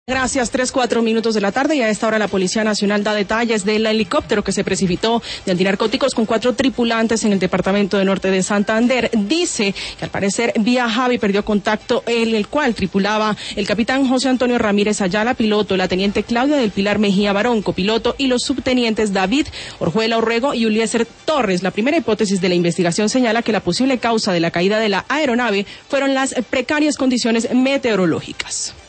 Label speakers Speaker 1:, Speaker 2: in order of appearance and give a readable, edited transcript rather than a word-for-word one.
Speaker 1: Gracias, 3:04 de la tarde y a esta hora la Policía Nacional da detalles del helicóptero que se precipitó de antinarcóticos con 4 tripulantes en el departamento de Norte de Santander. Dice que al parecer viajaba y perdió contacto el cual tripulaba el capitán José Antonio Ramírez Ayala, piloto, la teniente Claudia del Pilar Mejía Barón, copiloto, y los subtenientes David Orjuela Orrego y Ulieser Torres. La primera hipótesis de la investigación señala que la posible causa de la caída de la aeronave fueron las precarias condiciones meteorológicas.